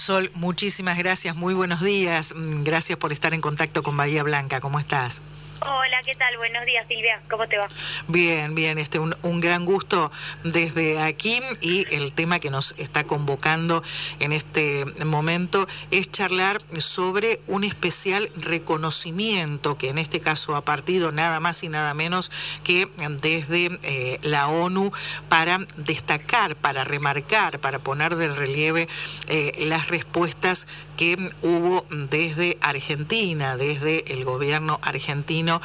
Sol, muchísimas gracias, muy buenos días. Gracias por estar en contacto con Bahía Blanca. ¿Cómo estás? Hola, ¿qué tal? Buenos días, Silvia. ¿Cómo te va? Bien, bien. Un gran gusto desde aquí, y el tema que nos está convocando en este momento es charlar sobre un especial reconocimiento que en este caso ha partido nada más y nada menos que desde la ONU para destacar, para remarcar, para poner de relieve las respuestas que hubo desde Argentina, desde el gobierno argentino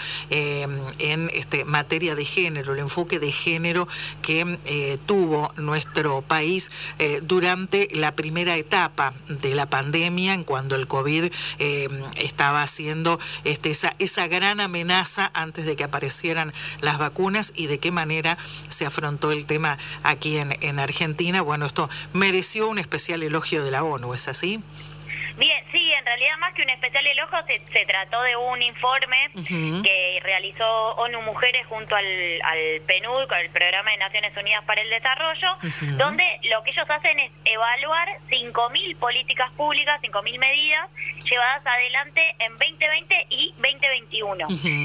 en materia de género, el enfoque de género que tuvo nuestro país durante la primera etapa de la pandemia, en cuando el COVID estaba haciendo esa gran amenaza antes de que aparecieran las vacunas, y de qué manera se afrontó el tema aquí en Argentina. Bueno, esto mereció un especial elogio de la ONU, ¿es así? Bien, sí, en realidad más que un especial elogio se trató de un informe que realizó ONU Mujeres junto al PNUD, con el Programa de Naciones Unidas para el Desarrollo, donde lo que ellos hacen es evaluar 5.000 políticas públicas, 5.000 medidas llevadas adelante en 2020 y 2021,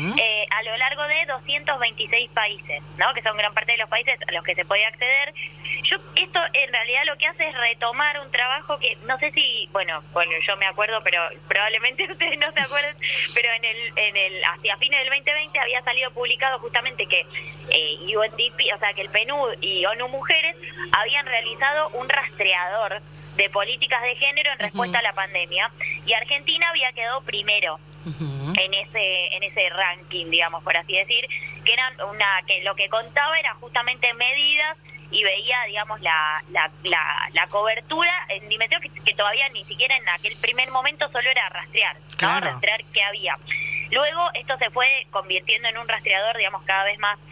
a lo largo de 226 países, ¿no? Que son gran parte de los países a los que se puede acceder. Esto en realidad lo que hace es retomar un trabajo que no sé si, bueno, yo me acuerdo, pero probablemente ustedes no se acuerden, pero hacia fines del 2020 había salido publicado justamente que UNDP, o sea, que el PNUD y ONU Mujeres habían realizado un rastreador de políticas de género en respuesta a la pandemia, y Argentina había quedado primero en ese ranking, digamos, por así decir, que eran que lo que contaba era justamente medidas y veía, digamos, la cobertura en dimensión que todavía ni siquiera en aquel primer momento solo era rastrear, ¿no? Claro. Rastrear qué había. Luego esto se fue convirtiendo en un rastreador, digamos, cada vez más,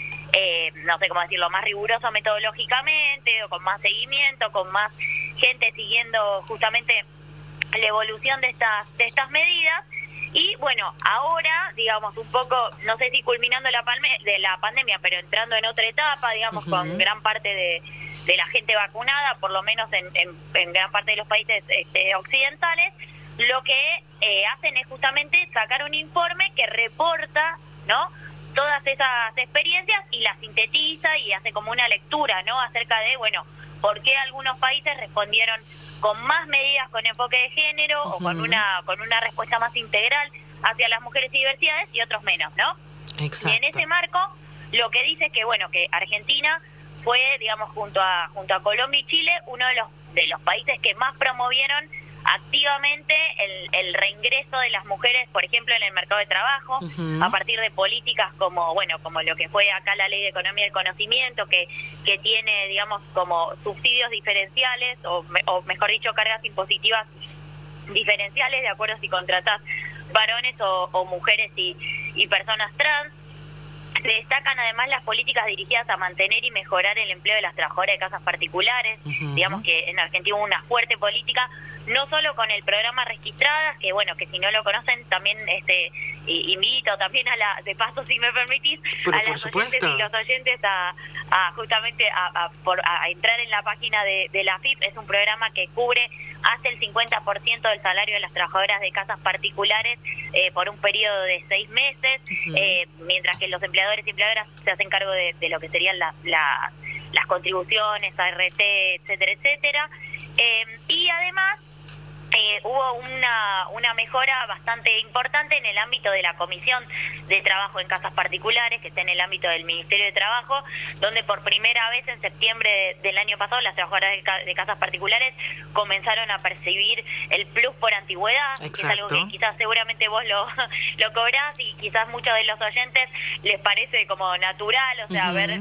no sé cómo decirlo, más riguroso metodológicamente, o con más seguimiento, con más gente siguiendo justamente la evolución de estas medidas. Y bueno, ahora, digamos, un poco, no sé si culminando la pandemia, pero entrando en otra etapa, digamos, con gran parte de la gente vacunada, por lo menos en gran parte de los países occidentales, lo que hacen es justamente sacar un informe que reporta, ¿no?, todas esas experiencias y las sintetiza y hace como una lectura, ¿no?, acerca de, bueno, por qué algunos países respondieron con más medidas con enfoque de género o con una respuesta más integral hacia las mujeres y diversidades, y otros menos, ¿no? Exacto. Y en ese marco lo que dice es que, bueno, que Argentina fue, digamos, junto a Colombia y Chile, uno de los países que más promovieron activamente el reingreso de las mujeres, por ejemplo, en el mercado de trabajo, a partir de políticas como lo que fue acá la Ley de Economía del Conocimiento, que tiene, digamos, como subsidios diferenciales, o mejor dicho, cargas impositivas diferenciales de acuerdo si contratás varones o mujeres y personas trans. Se destacan además las políticas dirigidas a mantener y mejorar el empleo de las trabajadoras de casas particulares. Digamos que en Argentina hubo una fuerte política, no solo con el programa Registradas, que bueno, que si no lo conocen también invito también de paso, si me permitís, pero a las oyentes y los oyentes a justamente a entrar en la página de la AFIP. Es un programa que cubre hasta el 50% del salario de las trabajadoras de casas particulares por un periodo de 6 meses, mientras que los empleadores y empleadoras se hacen cargo de lo que serían las contribuciones, ART, etcétera, etcétera. Y además hubo una mejora bastante importante en el ámbito de la Comisión de Trabajo en Casas Particulares, que está en el ámbito del Ministerio de Trabajo, donde por primera vez en septiembre del año pasado las trabajadoras de casas particulares comenzaron a percibir el plus por antigüedad. Exacto. Que es algo que quizás seguramente vos lo cobrás, y quizás muchos de los oyentes les parece como natural, o sea, ver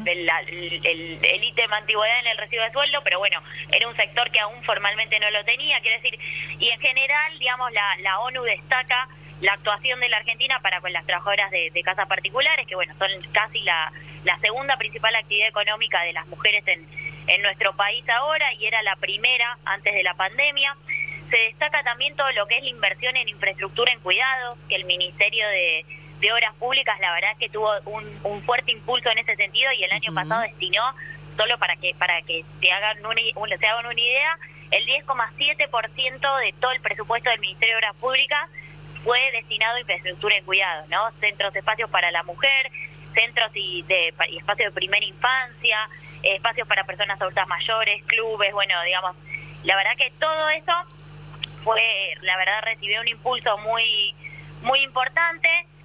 el ítem antigüedad en el recibo de sueldo, pero bueno, era un sector que aún formalmente no lo tenía, quiero decir. Y en general, digamos, la ONU destaca la actuación de la Argentina para con las trabajadoras de casas particulares, que bueno, son casi la segunda principal actividad económica de las mujeres en nuestro país ahora, y era la primera antes de la pandemia. Se destaca también todo lo que es la inversión en infraestructura en cuidados, que el Ministerio de Obras Públicas, la verdad es que tuvo un fuerte impulso en ese sentido, y el año pasado destinó, solo para que se hagan una idea, el 10,7% de todo el presupuesto del Ministerio de Obras Públicas fue destinado a infraestructura y cuidado, ¿no? Centros, espacios para la mujer, centros y espacios de primera infancia, espacios para personas adultas mayores, clubes, bueno, digamos, la verdad que todo eso recibió un impulso muy muy importante,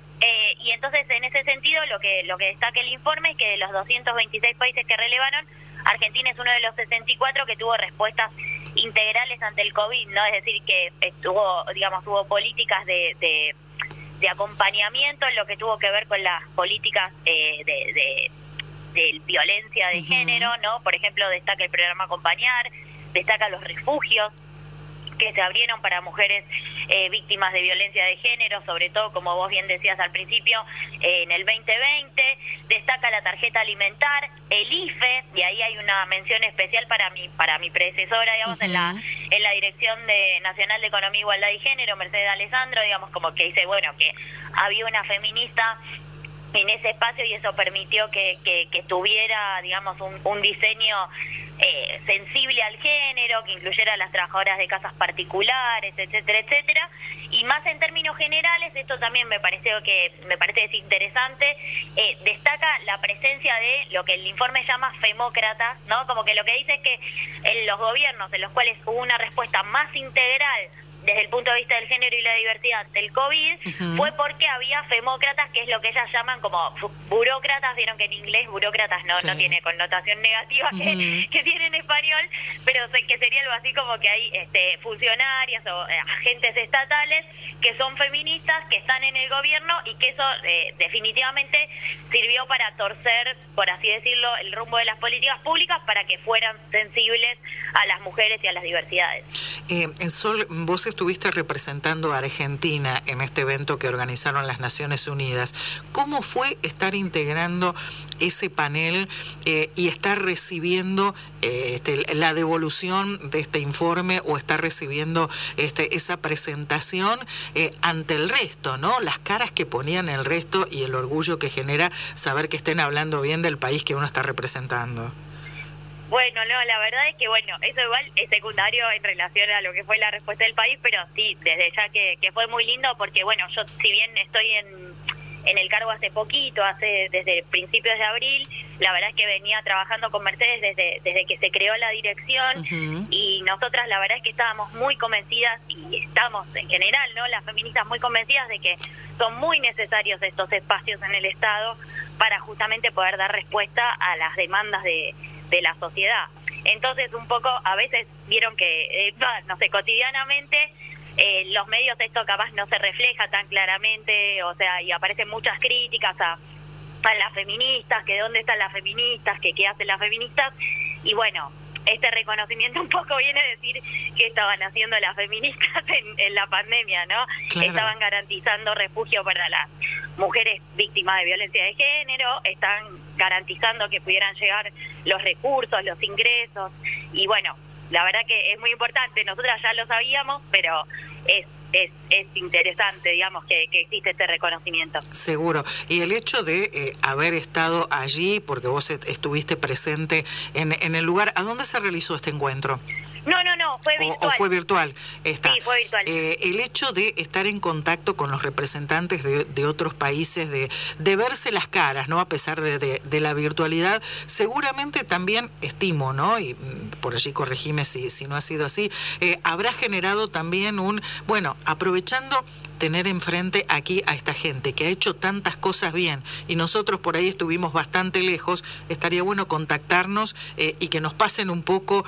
y entonces en ese sentido lo que destaca el informe es que de los 226 países que relevaron, Argentina es uno de los 64 que tuvo respuestas integrales ante el COVID, ¿no? Es decir, que tuvo políticas de acompañamiento en lo que tuvo que ver con las políticas de violencia de género, ¿no? Por ejemplo, destaca el programa Acompañar, destaca los refugios que se abrieron para mujeres víctimas de violencia de género, sobre todo, como vos bien decías al principio, en el 2020, destaca la tarjeta alimentar, el IFE, y ahí hay una mención especial para mi predecesora, digamos, en la Dirección Nacional de Economía, Igualdad y Género, Mercedes Alessandro, digamos, como que dice, bueno, que había una feminista en ese espacio y eso permitió que tuviera, digamos, un diseño sensible al género, que incluyera a las trabajadoras de casas particulares, etcétera, etcétera. Y más en términos generales, esto también me parece interesante, destaca la presencia de lo que el informe llama femócratas, ¿no? Como que lo que dice es que en los gobiernos en los cuales hubo una respuesta más integral desde el punto de vista del género y la diversidad del COVID, fue porque había femócratas, que es lo que ellas llaman como burócratas. Vieron que en inglés burócratas no tiene connotación negativa que tiene en español, pero que sería algo así como que hay funcionarias o agentes estatales que son feministas, que están en el gobierno, y que eso definitivamente sirvió para torcer, por así decirlo, el rumbo de las políticas públicas para que fueran sensibles a las mujeres y a las diversidades. Sol, vos estuviste representando a Argentina en este evento que organizaron las Naciones Unidas. ¿Cómo fue estar integrando ese panel y estar recibiendo la devolución de este informe, o estar recibiendo esa presentación ante el resto, ¿no? Las caras que ponían el resto y el orgullo que genera saber que estén hablando bien del país que uno está representando. Bueno, no, la verdad es que, bueno, eso igual es secundario en relación a lo que fue la respuesta del país, pero sí, desde ya que fue muy lindo, porque, bueno, yo si bien estoy en el cargo hace poquito, desde principios de abril, la verdad es que venía trabajando con Mercedes desde que se creó la dirección, y nosotras la verdad es que estábamos muy convencidas, y estamos en general, ¿no?, las feministas muy convencidas de que son muy necesarios estos espacios en el Estado para justamente poder dar respuesta a las demandas de la sociedad. Entonces, un poco, a veces vieron que, no sé, cotidianamente los medios esto capaz no se refleja tan claramente, o sea, y aparecen muchas críticas a las feministas, que dónde están las feministas, que qué hacen las feministas, y bueno, este reconocimiento un poco viene a decir que estaban haciendo las feministas en la pandemia, ¿no? Claro. Estaban garantizando refugio para las mujeres víctimas de violencia de género, están garantizando que pudieran llegar los recursos, los ingresos, y bueno, la verdad que es muy importante, nosotras ya lo sabíamos, pero es interesante, digamos, que existe este reconocimiento. Seguro. Y el hecho de haber estado allí, porque vos estuviste presente en el lugar, ¿a dónde se realizó este encuentro? No, fue virtual. ¿O fue virtual? Sí, fue virtual. El hecho de estar en contacto con los representantes de otros países, de verse las caras, ¿no?, a pesar de la virtualidad, seguramente también, estimo, ¿no?, y por allí corregime si no ha sido así, habrá generado también aprovechando tener enfrente aquí a esta gente que ha hecho tantas cosas bien, y nosotros por ahí estuvimos bastante lejos, estaría bueno contactarnos y que nos pasen un poco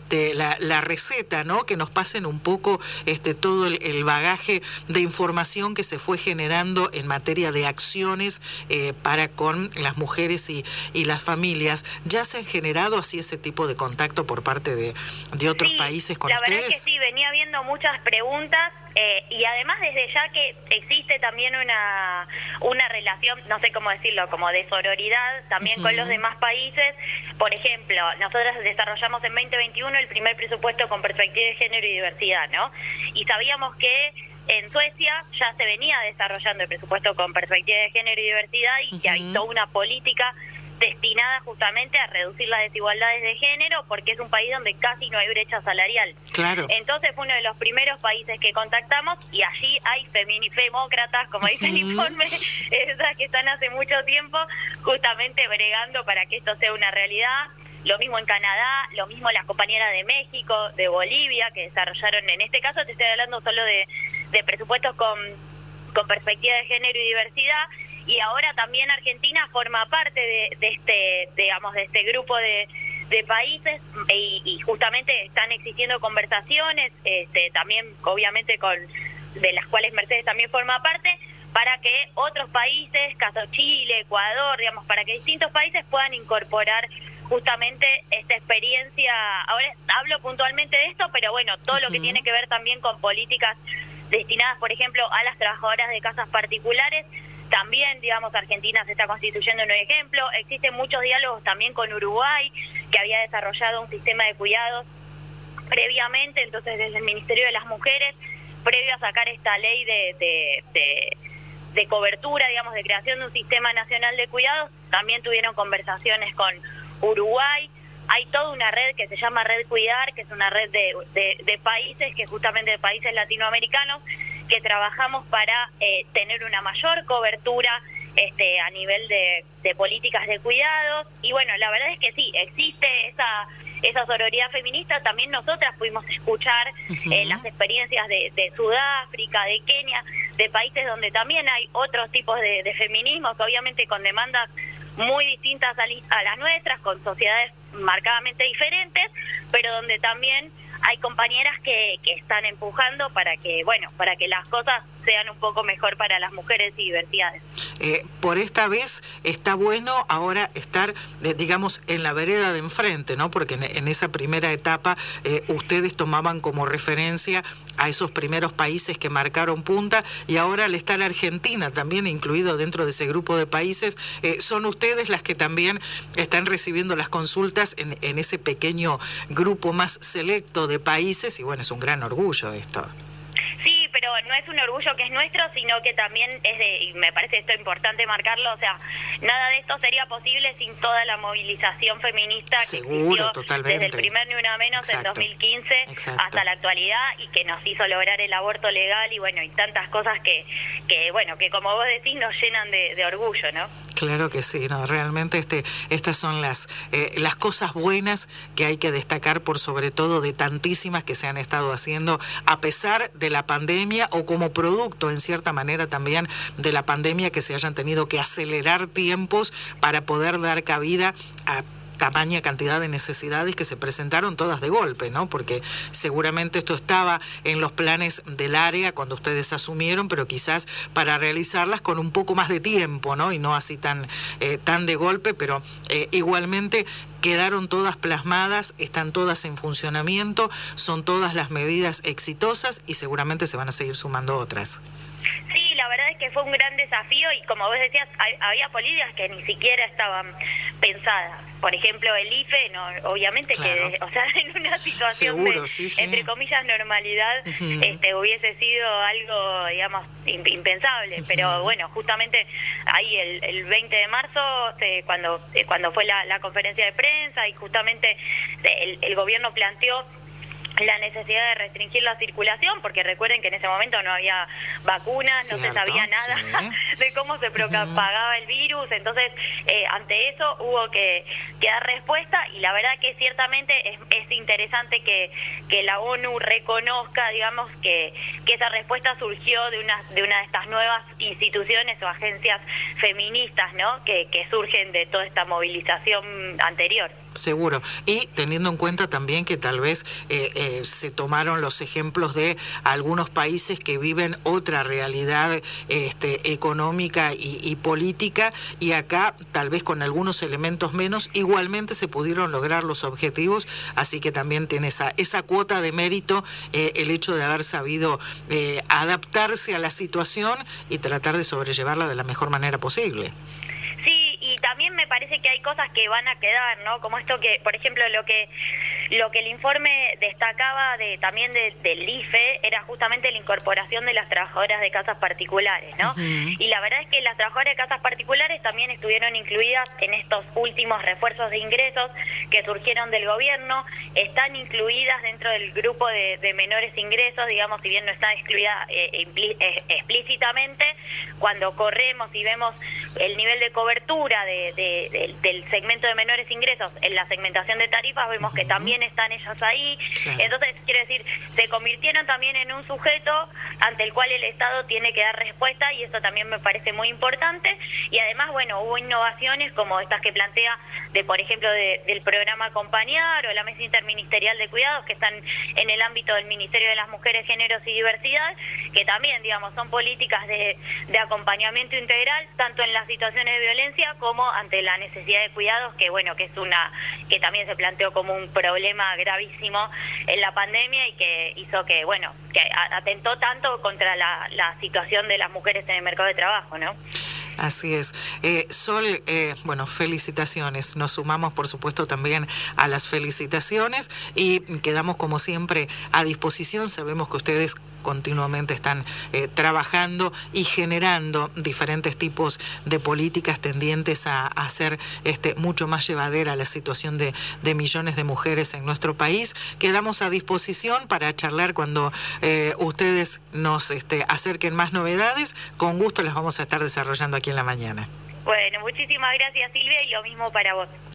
la receta, ¿no?, que nos pasen un poco todo el bagaje de información que se fue generando en materia de acciones para con las mujeres y las familias. ¿Ya se han generado así ese tipo de contacto por parte de otros países con ustedes? La verdad es que sí, venía habiendo muchas preguntas. Y además desde ya que existe también una relación, no sé cómo decirlo, como de sororidad también con los demás países. Por ejemplo, nosotros desarrollamos en 2021 el primer presupuesto con perspectiva de género y diversidad, ¿no? Y sabíamos que en Suecia ya se venía desarrollando el presupuesto con perspectiva de género y diversidad, y que hay toda una política destinada justamente a reducir las desigualdades de género, porque es un país donde casi no hay brecha salarial. Claro. Entonces fue uno de los primeros países que contactamos, y allí hay femócratas, como dice el informe, esas que están hace mucho tiempo justamente bregando para que esto sea una realidad. Lo mismo en Canadá, lo mismo las compañeras de México, de Bolivia, que desarrollaron, en este caso te estoy hablando solo de presupuestos con perspectiva de género y diversidad. Y ahora también Argentina forma parte de este grupo de países, y justamente están existiendo conversaciones, también obviamente de las cuales Mercedes también forma parte, para que otros países, caso Chile, Ecuador, digamos, para que distintos países puedan incorporar justamente esta experiencia. Ahora hablo puntualmente de esto, pero bueno, todo lo que tiene que ver también con políticas destinadas, por ejemplo, a las trabajadoras de casas particulares. También, digamos, Argentina se está constituyendo un ejemplo. Existen muchos diálogos también con Uruguay, que había desarrollado un sistema de cuidados previamente, entonces desde el Ministerio de las Mujeres, previo a sacar esta ley de cobertura, digamos, de creación de un sistema nacional de cuidados, también tuvieron conversaciones con Uruguay. Hay toda una red que se llama Red Cuidar, que es una red de países, que justamente de países latinoamericanos, que trabajamos para tener una mayor cobertura a nivel de políticas de cuidados. Y bueno, la verdad es que sí, existe esa sororidad feminista. También nosotras pudimos escuchar las experiencias de Sudáfrica, de Kenia, de países donde también hay otros tipos de feminismos, obviamente con demandas muy distintas a las nuestras, con sociedades marcadamente diferentes, pero donde también hay compañeras que están empujando para que las cosas sean un poco mejor para las mujeres y diversidades. Por esta vez está bueno ahora estar, digamos, en la vereda de enfrente, ¿no? Porque en esa primera etapa ustedes tomaban como referencia a esos primeros países que marcaron punta, y ahora al estar Argentina también incluido dentro de ese grupo de países, son ustedes las que también están recibiendo las consultas en ese pequeño grupo más selecto de países, y bueno, es un gran orgullo esto. Sí, pero no es un orgullo que es nuestro, sino que también y me parece esto importante marcarlo, o sea, nada de esto sería posible sin toda la movilización feminista que Seguro, totalmente. desde el primer Ni Una Menos. Exacto. En 2015 Exacto. hasta la actualidad, y que nos hizo lograr el aborto legal, y bueno, y tantas cosas que como vos decís nos llenan de orgullo, ¿no? Claro que sí, no, realmente estas son las cosas buenas que hay que destacar, por sobre todo de tantísimas que se han estado haciendo a pesar de la pandemia, o como producto en cierta manera también de la pandemia, que se hayan tenido que acelerar tiempos para poder dar cabida a tamaña cantidad de necesidades que se presentaron todas de golpe, ¿no? Porque seguramente esto estaba en los planes del área cuando ustedes asumieron, pero quizás para realizarlas con un poco más de tiempo, ¿no? Y no así tan de golpe, pero igualmente quedaron todas plasmadas, están todas en funcionamiento, son todas las medidas exitosas, y seguramente se van a seguir sumando otras. Sí, la verdad es que fue un gran desafío, y como vos decías, había políticas que ni siquiera estaban pensadas. Por ejemplo, el IFE, no, obviamente, claro, que, o sea, en una situación Seguro, de, sí, sí, entre comillas, normalidad, hubiese sido algo, digamos, impensable. Pero bueno, justamente ahí el 20 de marzo, cuando fue la conferencia de prensa, y justamente el gobierno planteó la necesidad de restringir la circulación, porque recuerden que en ese momento no había vacunas, no se sabía nada de cómo se propagaba el virus. Entonces, ante eso hubo que dar respuesta, y la verdad que ciertamente es interesante que la ONU reconozca, digamos, que esa respuesta surgió de una de estas nuevas instituciones o agencias feministas, ¿no? Que surgen de toda esta movilización anterior. Seguro, y teniendo en cuenta también que tal vez se tomaron los ejemplos de algunos países que viven otra realidad económica y política, y acá tal vez con algunos elementos menos, igualmente se pudieron lograr los objetivos, así que también tiene esa cuota de mérito el hecho de haber sabido adaptarse a la situación y tratar de sobrellevarla de la mejor manera posible. También me parece que hay cosas que van a quedar, ¿no? Como esto que, por ejemplo, lo que lo que el informe destacaba también del IFE era justamente la incorporación de las trabajadoras de casas particulares, ¿no? Y la verdad es que las trabajadoras de casas particulares también estuvieron incluidas en estos últimos refuerzos de ingresos que surgieron del gobierno, están incluidas dentro del grupo de menores ingresos, digamos, si bien no está excluida explícitamente, cuando corremos y vemos el nivel de cobertura del segmento de menores ingresos en la segmentación de tarifas, vemos que también están ellas ahí. Claro. Entonces, quiero decir, se convirtieron también en un sujeto ante el cual el Estado tiene que dar respuesta, y eso también me parece muy importante. Y además, bueno, hubo innovaciones como estas que plantea, por ejemplo, del programa Acompañar o la Mesa Interministerial de Cuidados, que están en el ámbito del Ministerio de las Mujeres, Géneros y Diversidad, que también, digamos, son políticas de acompañamiento integral, tanto en las situaciones de violencia como ante la necesidad de cuidados, que bueno, que también se planteó como un problema gravísimo en la pandemia y que hizo que, bueno, que atentó tanto contra la situación de las mujeres en el mercado de trabajo, ¿no? Así es. Sol, bueno, felicitaciones. Nos sumamos, por supuesto, también a las felicitaciones y quedamos, como siempre, a disposición. Sabemos que ustedes continuamente están trabajando y generando diferentes tipos de políticas tendientes a hacer mucho más llevadera la situación de millones de mujeres en nuestro país. Quedamos a disposición para charlar cuando ustedes nos acerquen más novedades. Con gusto las vamos a estar desarrollando aquí en la mañana. Bueno, muchísimas gracias, Silvia, y lo mismo para vos.